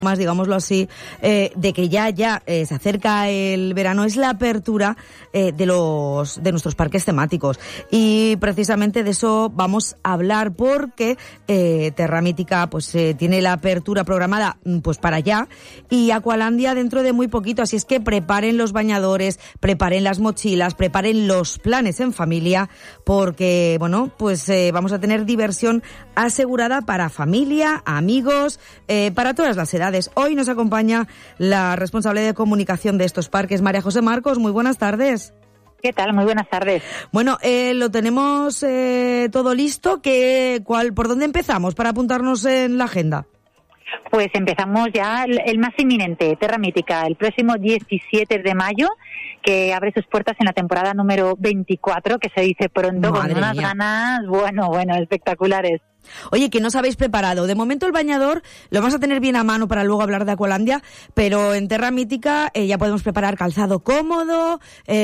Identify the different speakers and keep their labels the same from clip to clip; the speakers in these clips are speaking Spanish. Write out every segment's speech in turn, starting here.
Speaker 1: más, digámoslo así, de que ya se acerca el verano, es la apertura de nuestros parques temáticos. Y precisamente de eso vamos a hablar porque Terra Mítica pues tiene la apertura programada pues para allá, y Aqualandia dentro de muy poquito, así es que preparen los bañadores, preparen las mochilas, preparen los planes en familia, porque bueno, pues vamos a tener diversión asegurada para familia, amigos, para todas las edades. Hoy nos acompaña la responsable de comunicación de estos parques, María José Marcos. Muy buenas tardes.
Speaker 2: ¿Qué tal? Muy buenas tardes.
Speaker 1: Bueno, lo tenemos todo listo. ¿Por dónde empezamos para apuntarnos en la agenda?
Speaker 2: Pues empezamos ya el más inminente, Terra Mítica, el próximo 17 de mayo, que abre sus puertas en la temporada número 24, que se dice pronto,
Speaker 1: Madre
Speaker 2: con unas
Speaker 1: mía.
Speaker 2: ganas, bueno, espectaculares.
Speaker 1: Oye, ¿qué nos habéis preparado? De momento el bañador lo vamos a tener bien a mano para luego hablar de Aqualandia, pero en Terra Mítica ya podemos preparar calzado cómodo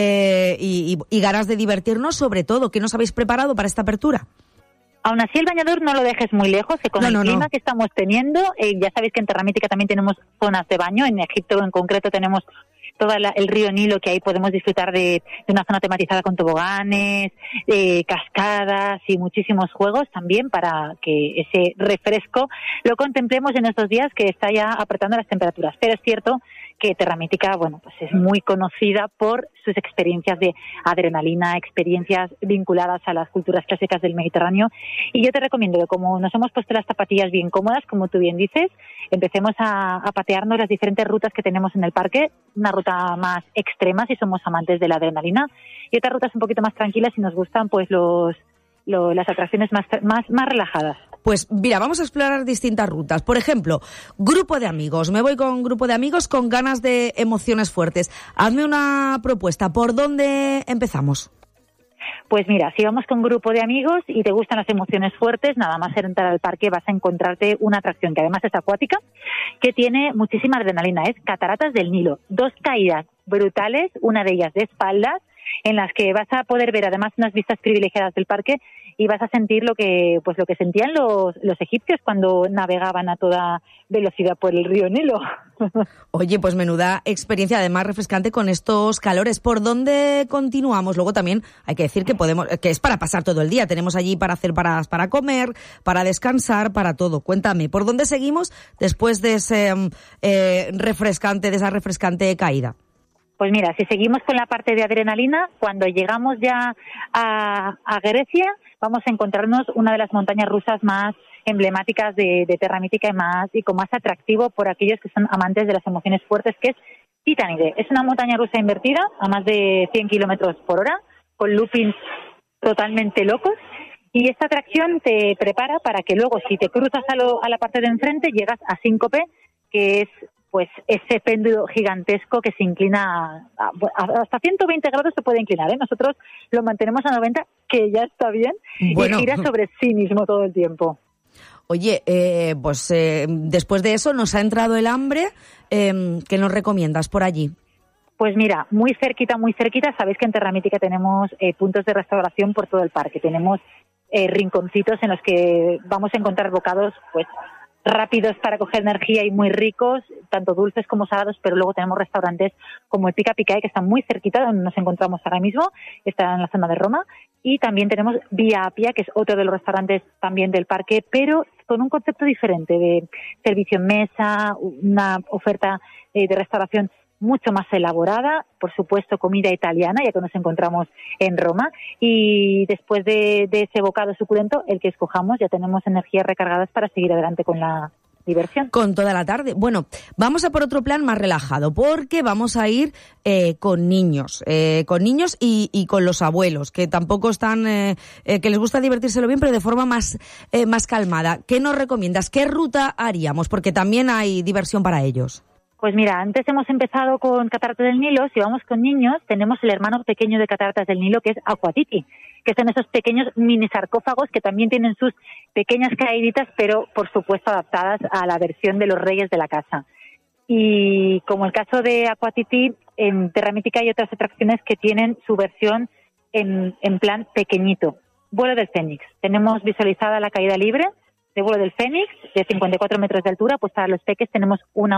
Speaker 1: y ganas de divertirnos, sobre todo. ¿Qué nos habéis preparado para esta apertura?
Speaker 2: Aún así, el bañador no lo dejes muy lejos, que con el clima que estamos teniendo, ya sabéis que en Terra Mítica también tenemos zonas de baño. En Egipto en concreto tenemos todo el río Nilo, que ahí podemos disfrutar de una zona tematizada con toboganes, cascadas y muchísimos juegos también, para que ese refresco lo contemplemos en estos días que está ya apretando las temperaturas. Pero es cierto que Terra Mítica, bueno, pues es muy conocida por sus experiencias de adrenalina, experiencias vinculadas a las culturas clásicas del Mediterráneo. Y yo te recomiendo que, como nos hemos puesto las zapatillas bien cómodas, como tú bien dices, empecemos a patearnos las diferentes rutas que tenemos en el parque. Una ruta más extrema si somos amantes de la adrenalina, y otras rutas un poquito más tranquilas si nos gustan pues las atracciones más relajadas.
Speaker 1: Pues mira, vamos a explorar distintas rutas. Por ejemplo, grupo de amigos. Me voy con grupo de amigos con ganas de emociones fuertes. Hazme una propuesta. ¿Por dónde empezamos?
Speaker 2: Pues mira, si vamos con grupo de amigos y te gustan las emociones fuertes, nada más entrar al parque vas a encontrarte una atracción que además es acuática, que tiene muchísima adrenalina. Es Cataratas del Nilo. 2 caídas brutales, una de ellas de espaldas, en las que vas a poder ver además unas vistas privilegiadas del parque, y vas a sentir lo que sentían los egipcios cuando navegaban a toda velocidad por el río Nilo.
Speaker 1: Oye, pues menuda experiencia, además refrescante con estos calores. ¿Por dónde continuamos? Luego también hay que decir que es para pasar todo el día. Tenemos allí para hacer paradas para comer, para descansar, para todo. Cuéntame, ¿por dónde seguimos después de esa refrescante caída?
Speaker 2: Pues mira, si seguimos con la parte de adrenalina, cuando llegamos ya a Grecia, vamos a encontrarnos una de las montañas rusas más emblemáticas de Terra Mítica y con más atractivo por aquellos que son amantes de las emociones fuertes, que es Titanide. Es una montaña rusa invertida a más de 100 kilómetros por hora, con loopings totalmente locos. Y esta atracción te prepara para que luego, si te cruzas a la parte de enfrente, llegas a Síncope, que es pues ese péndulo gigantesco que se inclina hasta 120 grados, se puede inclinar, ¿eh? Nosotros lo mantenemos a 90, que ya está bien, bueno. Y gira sobre sí mismo todo el tiempo.
Speaker 1: Oye, después de eso nos ha entrado el hambre. ¿Qué nos recomiendas por allí?
Speaker 2: Pues mira, muy cerquita, sabéis que en Terra Mítica tenemos puntos de restauración por todo el parque. Tenemos rinconcitos en los que vamos a encontrar bocados pues rápidos para coger energía y muy ricos, tanto dulces como salados, pero luego tenemos restaurantes como el Pica Picae, que está muy cerquita donde nos encontramos ahora mismo, está en la zona de Roma, y también tenemos Vía Apia, que es otro de los restaurantes también del parque, pero con un concepto diferente de servicio en mesa, una oferta de restauración mucho más elaborada, por supuesto comida italiana, ya que nos encontramos en Roma, y después de ese bocado suculento, el que escojamos, ya tenemos energías recargadas para seguir adelante con la diversión.
Speaker 1: Con toda la tarde. Bueno, vamos a por otro plan más relajado, porque vamos a ir con niños y con los abuelos, que tampoco están, que les gusta divertírselo bien, pero de forma más calmada. ¿Qué nos recomiendas? ¿Qué ruta haríamos? Porque también hay diversión para ellos.
Speaker 2: Pues mira, antes hemos empezado con Cataratas del Nilo. Si vamos con niños, tenemos el hermano pequeño de Cataratas del Nilo, que es Aquatiti, que son esos pequeños mini sarcófagos que también tienen sus pequeñas caíditas, pero por supuesto adaptadas a la versión de los reyes de la casa. Y como el caso de Aquatiti, en Terra Mítica hay otras atracciones que tienen su versión en plan pequeñito. Vuelo del Fénix. Tenemos visualizada la caída libre de vuelo del Fénix, de 54 metros de altura, pues para los peques tenemos una